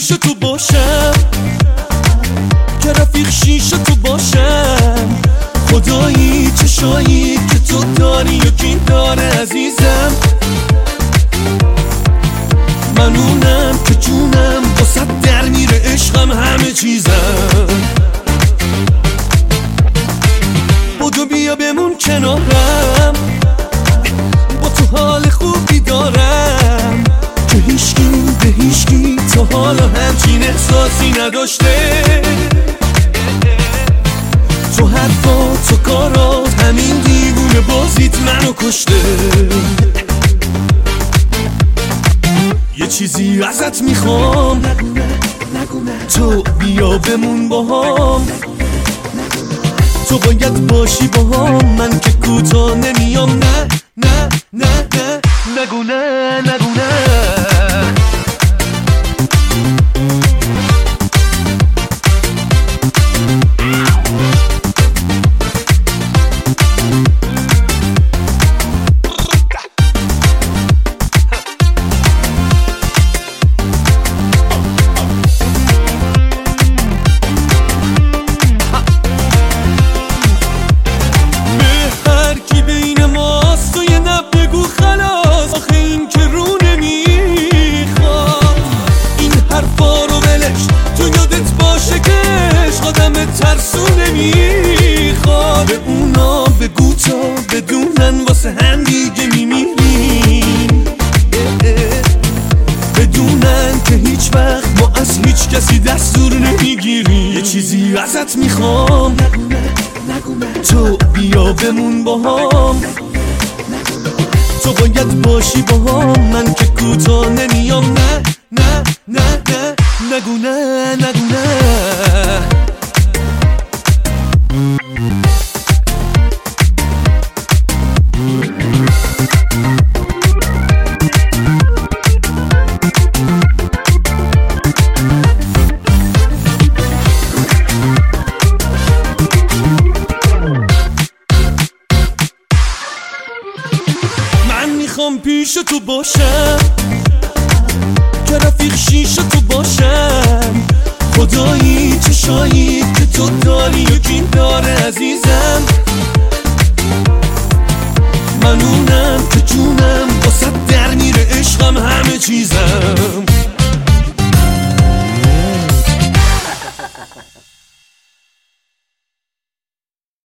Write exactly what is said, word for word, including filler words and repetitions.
پیش تو باشم، که رفیق شیش تو باشم. خدایی چشایی که تو داری و کی داره عزیزم. من اونم که جونم واسه در میره، عشقم همه چیزم. بدو بیا بمون کنارم، با تو حال خوبی دارم که هیچکی به هیچکی تا حالا همچین احساسی نداشته. تو حرفات تو کارات همین دیوونه بازیت منو کشته. یه چیزی ازت میخوام، تو بیا بمون باهام. تو باید باشی باهام، من که کوتاه نمیام. نه نه نه نه نگو نه نگو نه. ترسونه میخواد اونا بگو تا بدونن واسه هم دیگه میمیریم. بدونن که هیچ وقت ما از هیچ کسی دستور نمیگیریم. یه چیزی ازت میخوام، تو بیا بمون باهام. تو باید باشی باهام، من که کوتاه نمیام. نه نه نه نه نگو نه نگو نه. میخوام پیش تو باشم، که رفیق شیش تو باشم. خدایی چشایی که تو داری و کی داره عزیزم. من اونم که جونم